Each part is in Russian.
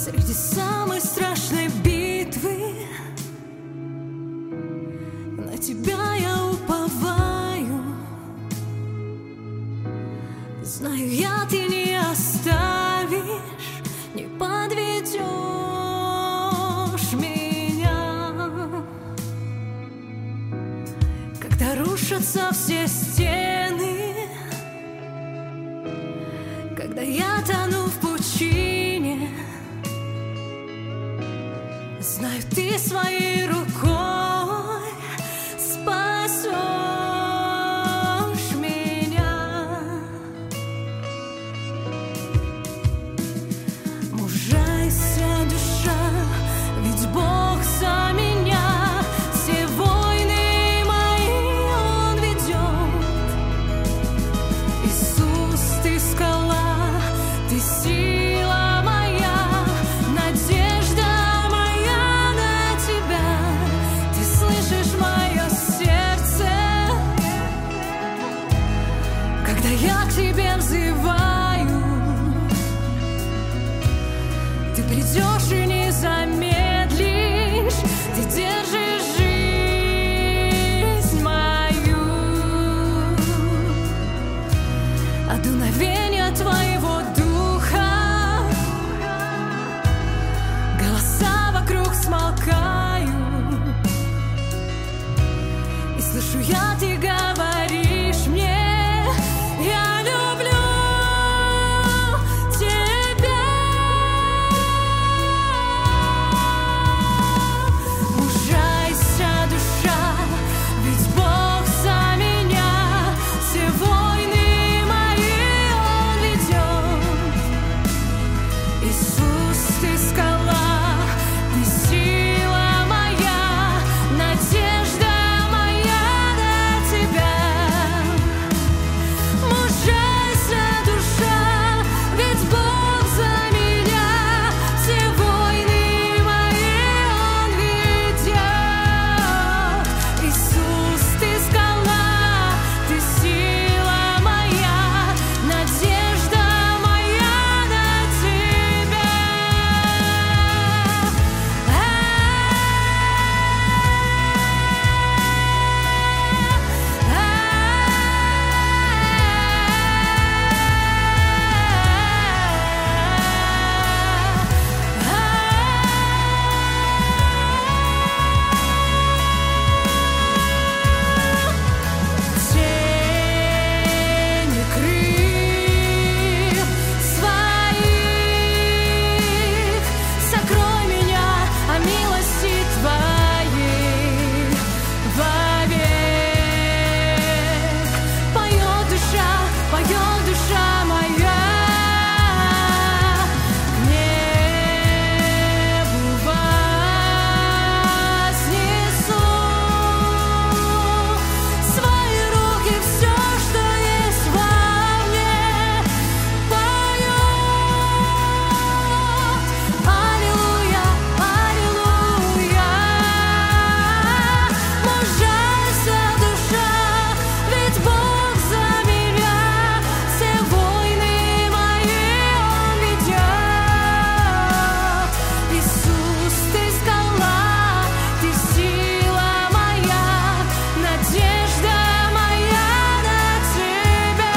Среди самой страшной битвы на тебя я уповаю. Знаю я, ты не оставишь, не подведешь меня. Когда рушатся все стены, когда я тону в пучине, знаю, ты своей рукой спасешь меня. Мужайся, душа, ведь Бог за меня все войны мои Он ведет. Иисус, ты скала, ты сила моя, надежда моя на тебя. Ты слышишь мое сердце, когда я к тебе взываю. Ты придешь и не замедлишь, ты держишь жизнь мою. От дуновения твоего духа голоса вокруг смолкают, и слышу я, ты говоришь мне: я люблю тебя. Мужайся, душа, ведь Бог за меня все войны мои Он ведет. Иисус, ты скала, ты сила моя, надежда моя на тебя. Мужайся, душа, ведь Бог за меня все войны мои Он ведет. Иисус, ты скала, ты сила моя, надежда моя на тебя. Тени крыл своих, сокрой меня о милости твоей вовек. Поет душа моя, к небу вознесу свои руки, все, что есть во мне, поет. Аллилуйя, аллилуйя. Мужайся, душа, ведь Бог за меня все войны мои Он ведет. Иисус, ты скала, ты сила моя, надежда моя на тебя.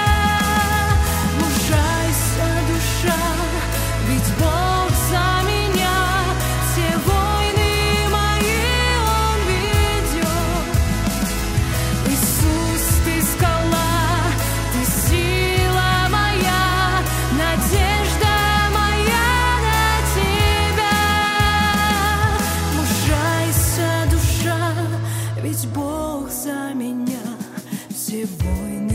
Мужайся, душа, ведь Бог за меня все войны мои Он ведет. Иисус, ты скала, ты сила моя, надежда моя на тебя. Мужайся, душа, ведь Бог за меня все войны